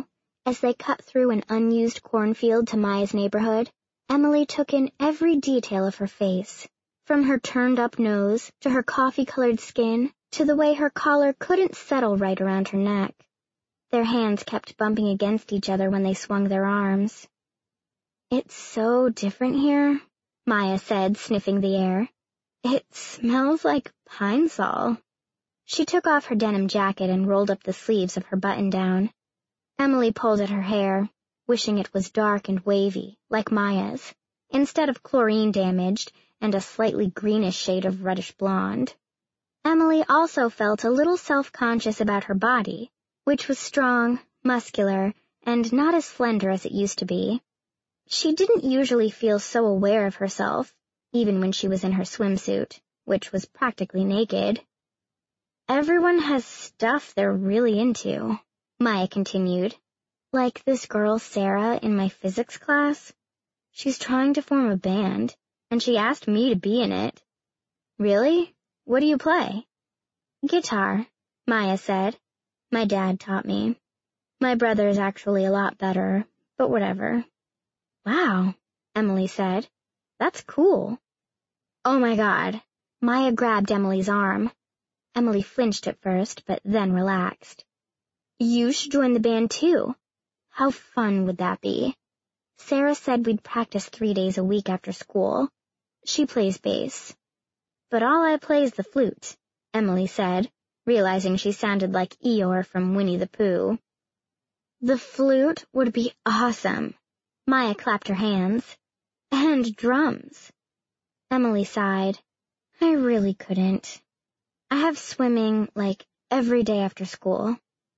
As they cut through an unused cornfield to Maya's neighborhood, Emily took in every detail of her face, from her turned-up nose to her coffee-colored skin to the way her collar couldn't settle right around her neck. Their hands kept bumping against each other when they swung their arms. "It's so different here," Maya said, sniffing the air. "It smells like pine sol." She took off her denim jacket and rolled up the sleeves of her button-down. Emily pulled at her hair, wishing it was dark and wavy, like Maya's, instead of chlorine-damaged and a slightly greenish shade of reddish blonde. Emily also felt a little self-conscious about her body, which was strong, muscular, and not as slender as it used to be. She didn't usually feel so aware of herself, even when she was in her swimsuit, which was practically naked. "Everyone has stuff they're really into," Maya continued. "Like this girl Sarah in my physics class. She's trying to form a band, and she asked me to be in it." "Really? What do you play?" "Guitar," Maya said. "My dad taught me. My brother's actually a lot better, but whatever." "Wow," Emily said. "That's cool." "Oh my God." Maya grabbed Emily's arm. Emily flinched at first, but then relaxed. "You should join the band too. How fun would that be? Sarah said we'd practice three days a week after school. She plays bass." "But all I play is the flute," Emily said, realizing she sounded like Eeyore from Winnie the Pooh. "The flute would be awesome." Maya clapped her hands. "And drums." Emily sighed. "I really couldn't. I have swimming, like, every day after school."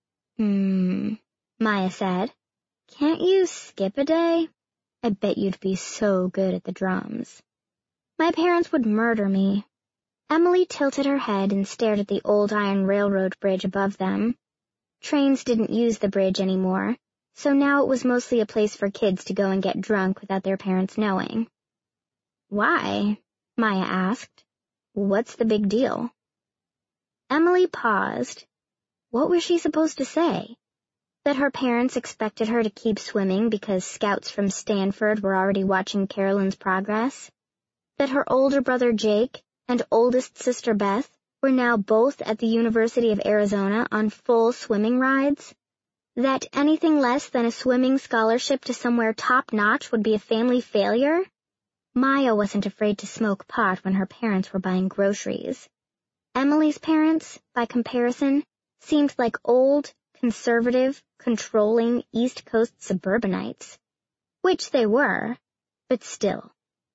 "Hmm," Maya said. "Can't you skip a day? I bet you'd be so good at the drums." "My parents would murder me." Emily tilted her head and stared at the old iron railroad bridge above them. Trains didn't use the bridge anymore, so now it was mostly a place for kids to go and get drunk without their parents knowing. "Why?" Maya asked. "What's the big deal?" Emily paused. What was she supposed to say? That her parents expected her to keep swimming because scouts from Stanford were already watching Carolyn's progress? That her older brother Jake and oldest sister Beth were now both at the University of Arizona on full swimming rides? That anything less than a swimming scholarship to somewhere top-notch would be a family failure? Maya wasn't afraid to smoke pot when her parents were buying groceries. Emily's parents, by comparison, seemed like old, conservative, controlling East Coast suburbanites. Which they were, but still.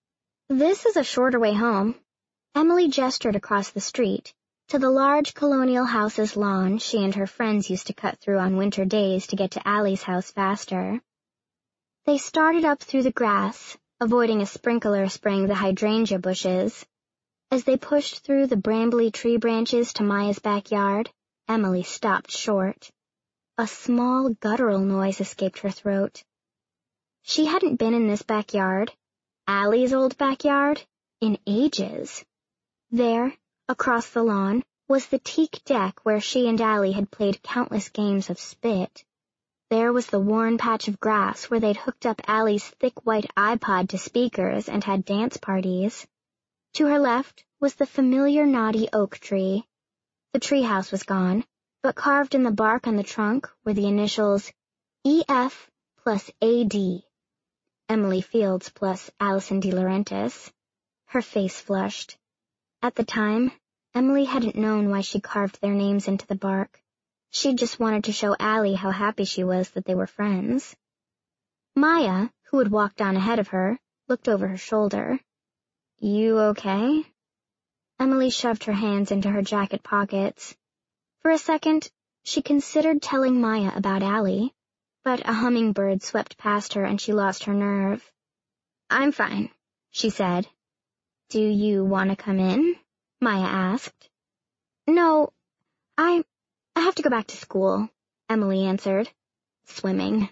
"This is a shorter way home." Emily gestured across the street, to the large colonial house's lawn she and her friends used to cut through on winter days to get to Allie's house faster. They started up through the grass, avoiding a sprinkler spraying the hydrangea bushes. As they pushed through the brambly tree branches to Maya's backyard, Emily stopped short. A small guttural noise escaped her throat. She hadn't been in this backyard, Allie's old backyard, in ages. There, across the lawn, was the teak deck where she and Allie had played countless games of spit. There was the worn patch of grass where they'd hooked up Allie's thick white iPod to speakers and had dance parties. To her left was the familiar knotty oak tree. The treehouse was gone, but carved in the bark on the trunk were the initials E F plus A D. Emily Fields plus Allison De Laurentiis. Her face flushed. At the time, Emily hadn't known why she carved their names into the bark. She'd just wanted to show Allie how happy she was that they were friends. Maya, who had walked on ahead of her, looked over her shoulder. "You okay?" Emily shoved her hands into her jacket pockets. For a second, she considered telling Maya about Allie, but a hummingbird swept past her and she lost her nerve. "I'm fine," she said. "Do you want to come in?" Maya asked. "No, I, I have to go back to school," Emily answered. "Swimming."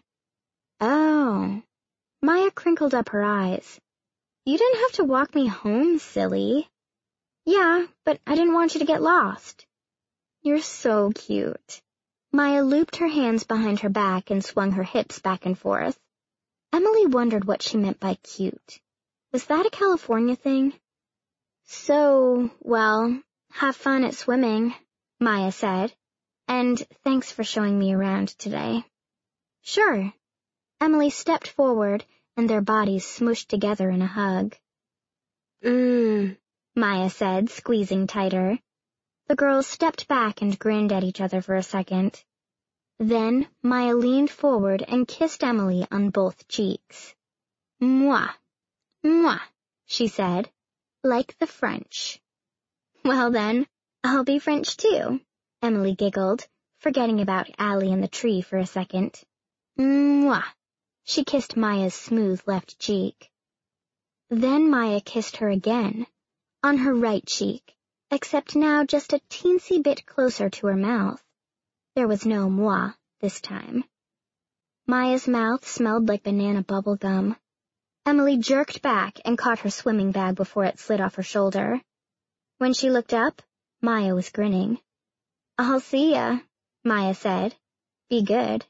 "Oh." Maya crinkled up her eyes. "You didn't have to walk me home, silly." "Yeah, but I didn't want you to get lost." "You're so cute." Maya looped her hands behind her back and swung her hips back and forth. Emily wondered what she meant by cute. Was that a California thing? So, well, have fun at swimming, Maya said, and thanks for showing me around today. Sure. Emily stepped forward, and their bodies smooshed together in a hug. Mmm, Maya said, squeezing tighter. The girls stepped back and grinned at each other for a second. Then Maya leaned forward and kissed Emily on both cheeks. Mwah, mwah, she said, like the French. Well then, I'll be French too, Emily giggled, forgetting about Allie and the tree for a second. Mwah. She kissed Maya's smooth left cheek. Then Maya kissed her again, on her right cheek, except now just a teensy bit closer to her mouth. There was no moi this time. Maya's mouth smelled like banana bubble gum. Emily jerked back and caught her swimming bag before it slid off her shoulder. When she looked up, Maya was grinning. I'll see ya, Maya said. Be good.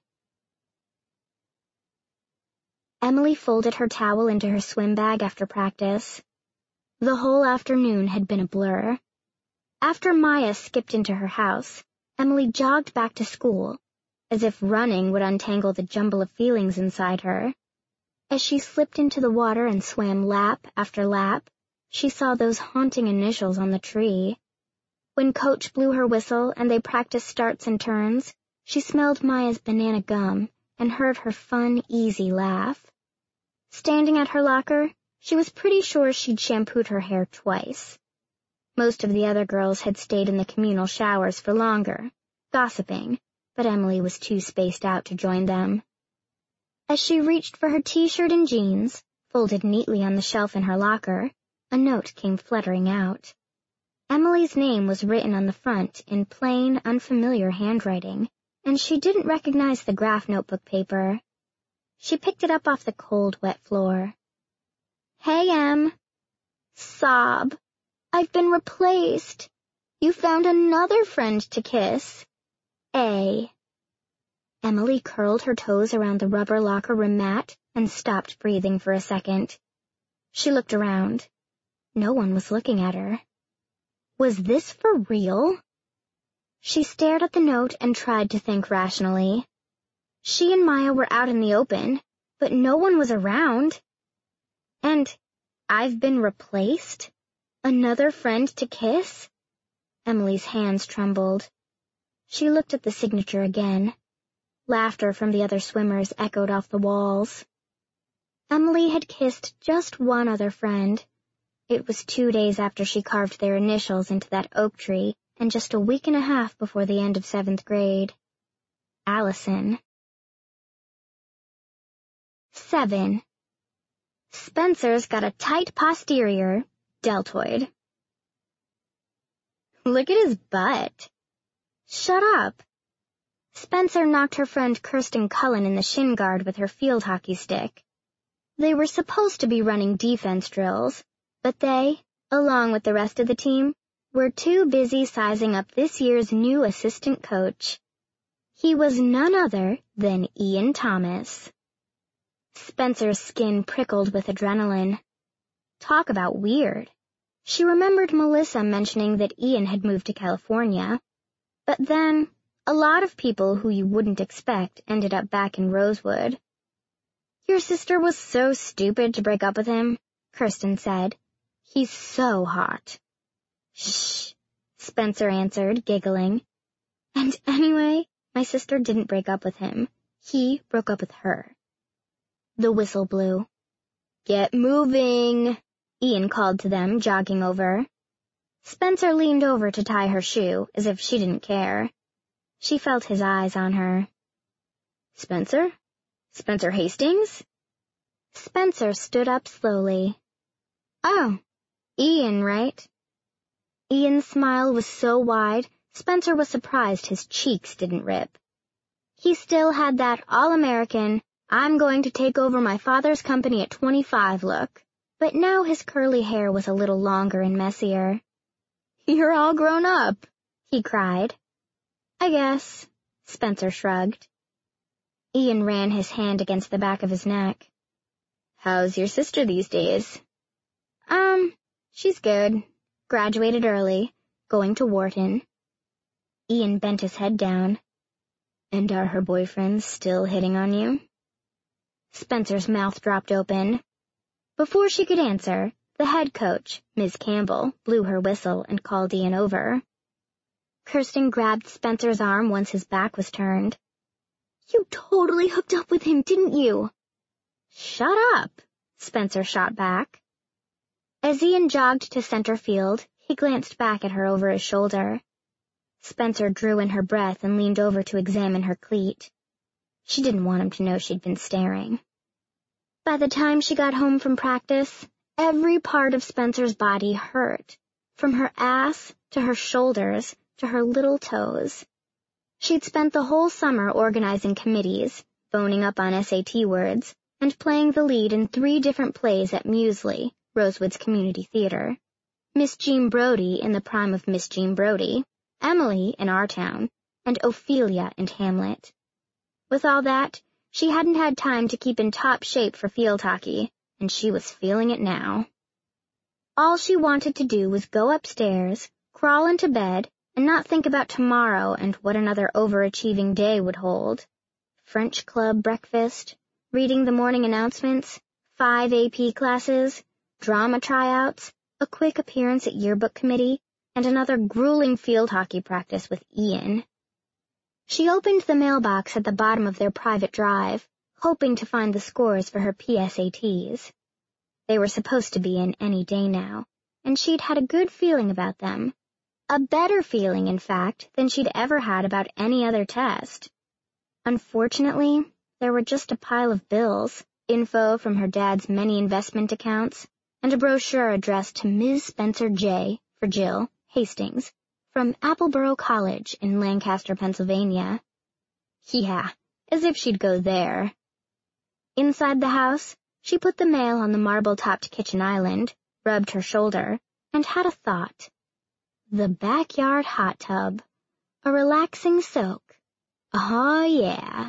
Emily folded her towel into her swim bag after practice. The whole afternoon had been a blur. After Maya skipped into her house, Emily jogged back to school, as if running would untangle the jumble of feelings inside her. As she slipped into the water and swam lap after lap, she saw those haunting initials on the tree. When Coach blew her whistle and they practiced starts and turns, she smelled Maya's banana gum and heard her fun, easy laugh. Standing at her locker, she was pretty sure she'd shampooed her hair twice. Most of the other girls had stayed in the communal showers for longer, gossiping, but Emily was too spaced out to join them. As she reached for her t-shirt and jeans, folded neatly on the shelf in her locker, a note came fluttering out. Emily's name was written on the front in plain, unfamiliar handwriting, and she didn't recognize the graph notebook paper. She picked it up off the cold, wet floor. Hey, Em. Sob. I've been replaced. You found another friend to kiss. A. Emily curled her toes around the rubber locker room mat and stopped breathing for a second. She looked around. No one was looking at her. Was this for real? She stared at the note and tried to think rationally. She and Maya were out in the open, but no one was around. And I've been replaced? Another friend to kiss? Emily's hands trembled. She looked at the signature again. Laughter from the other swimmers echoed off the walls. Emily had kissed just one other friend. It was two days after she carved their initials into that oak tree and just a week and a half before the end of seventh grade. Allison. Seven. Spencer's got a tight posterior, deltoid. Look at his butt. Shut up. Spencer knocked her friend Kirsten Cullen in the shin guard with her field hockey stick. They were supposed to be running defense drills, but they, along with the rest of the team, were too busy sizing up this year's new assistant coach. He was none other than Ian Thomas. Spencer's skin prickled with adrenaline. Talk about weird. She remembered Melissa mentioning that Ian had moved to California. But then, a lot of people who you wouldn't expect ended up back in Rosewood. Your sister was so stupid to break up with him, Kirsten said. He's so hot. Shh, Spencer answered, giggling. And anyway, my sister didn't break up with him. He broke up with her. The whistle blew. Get moving, Ian called to them, jogging over. Spencer leaned over to tie her shoe, as if she didn't care. She felt his eyes on her. Spencer? Spencer Hastings? Spencer stood up slowly. Oh, Ian, right? Ian's smile was so wide, Spencer was surprised his cheeks didn't rip. He still had that all-American, I'm going to take over my father's company at twenty-five look, but now his curly hair was a little longer and messier. You're all grown up, he cried. I guess, Spencer shrugged. Ian ran his hand against the back of his neck. How's your sister these days? Um, she's good. Graduated early, going to Wharton. Ian bent his head down. And are her boyfriends still hitting on you? Spencer's mouth dropped open. Before she could answer, the head coach, Miz Campbell, blew her whistle and called Ian over. Kirsten grabbed Spencer's arm once his back was turned. You totally hooked up with him, didn't you? Shut up, Spencer shot back. As Ian jogged to center field, he glanced back at her over his shoulder. Spencer drew in her breath and leaned over to examine her cleat. She didn't want him to know she'd been staring. By the time she got home from practice, every part of Spencer's body hurt, from her ass to her shoulders to her little toes. She'd spent the whole summer organizing committees, phoning up on S A T words, and playing the lead in three different plays at Museley, Rosewood's community theater. Miss Jean Brodie in the prime of Miss Jean Brodie, Emily in Our Town, and Ophelia in Hamlet. With all that, she hadn't had time to keep in top shape for field hockey, and she was feeling it now. All she wanted to do was go upstairs, crawl into bed, and not think about tomorrow and what another overachieving day would hold. French club breakfast, reading the morning announcements, five A P classes, drama tryouts, a quick appearance at yearbook committee, and another grueling field hockey practice with Ian. She opened the mailbox at the bottom of their private drive, hoping to find the scores for her P S A Ts. They were supposed to be in any day now, and she'd had a good feeling about them. A better feeling, in fact, than she'd ever had about any other test. Unfortunately, there were just a pile of bills, info from her dad's many investment accounts, and a brochure addressed to Miz Spencer J. for Jill Hastings, from Appleboro College in Lancaster, Pennsylvania. Yeah, as if she'd go there. Inside the house, she put the mail on the marble-topped kitchen island, rubbed her shoulder, and had a thought. The backyard hot tub. A relaxing soak. Oh, yeah.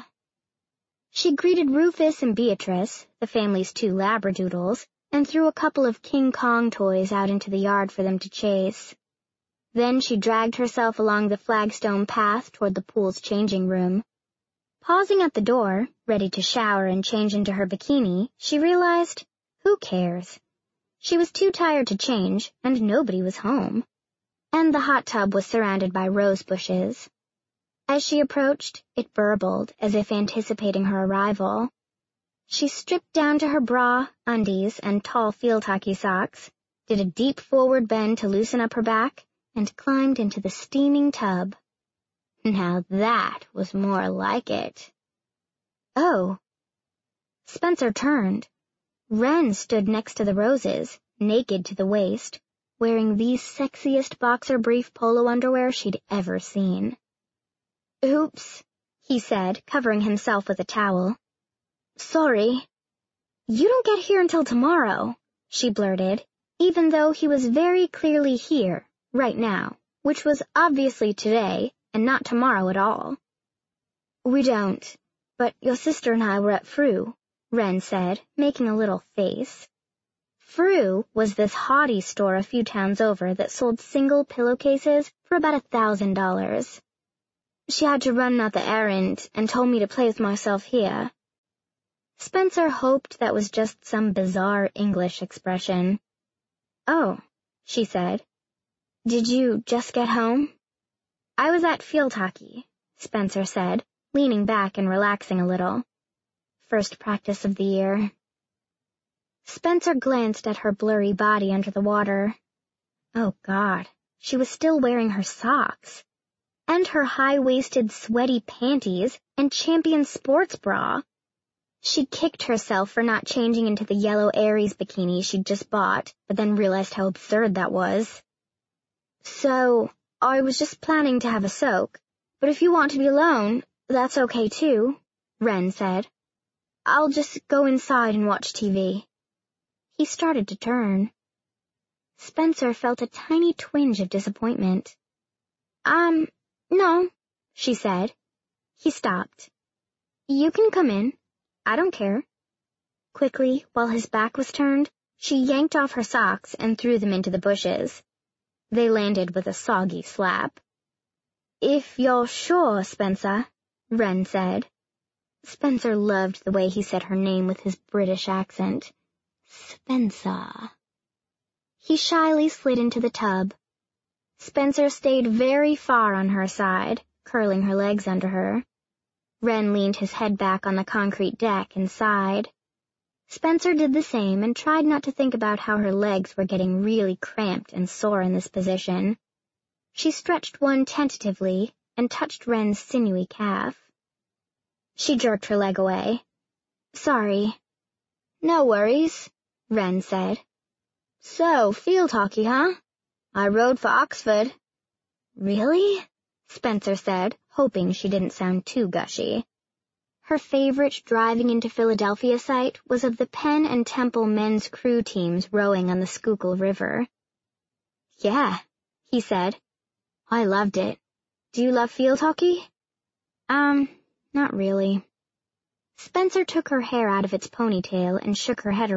She greeted Rufus and Beatrice, the family's two labradoodles, and threw a couple of King Kong toys out into the yard for them to chase. Then she dragged herself along the flagstone path toward the pool's changing room. Pausing at the door, ready to shower and change into her bikini, she realized, who cares? She was too tired to change, and nobody was home. And the hot tub was surrounded by rose bushes. As she approached, it burbled as if anticipating her arrival. She stripped down to her bra, undies, and tall field hockey socks, did a deep forward bend to loosen up her back, and climbed into the steaming tub. Now that was more like it. Oh. Spencer turned. Wren stood next to the roses, naked to the waist, wearing the sexiest boxer brief polo underwear she'd ever seen. Oops, he said, covering himself with a towel. Sorry. You don't get here until tomorrow, she blurted, even though he was very clearly here, right now, which was obviously today and not tomorrow at all. We don't, but your sister and I were at Frew, Wren said, making a little face. Frew was this haughty store a few towns over that sold single pillowcases for about a thousand dollars. She had to run out the errand and told me to play with myself here. Spencer hoped that was just some bizarre English expression. Oh, she said. Did you just get home? I was at field hockey, Spencer said, leaning back and relaxing a little. First practice of the year. Spencer glanced at her blurry body under the water. Oh, God, she was still wearing her socks. And her high-waisted, sweaty panties and Champion sports bra. She kicked herself for not changing into the yellow Aries bikini she'd just bought, but then realized how absurd that was. So, I was just planning to have a soak, but if you want to be alone, that's okay too, Wren said. I'll just go inside and watch T V. He started to turn. Spencer felt a tiny twinge of disappointment. Um, no, she said. He stopped. You can come in. I don't care. Quickly, while his back was turned, she yanked off her socks and threw them into the bushes. They landed with a soggy slap. If you're sure, Spencer, Wren said. Spencer loved the way he said her name with his British accent. Spencer. He shyly slid into the tub. Spencer stayed very far on her side, curling her legs under her. Wren leaned his head back on the concrete deck and sighed. Spencer did the same and tried not to think about how her legs were getting really cramped and sore in this position. She stretched one tentatively and touched Wren's sinewy calf. She jerked her leg away. Sorry. No worries, Wren said. So, field hockey, huh? I rode for Oxford. Really? Spencer said, hoping she didn't sound too gushy. Her favorite driving into Philadelphia sight was of the Penn and Temple men's crew teams rowing on the Schuylkill River. Yeah, he said. I loved it. Do you love field hockey? Um, not really. Spencer took her hair out of its ponytail and shook her head around.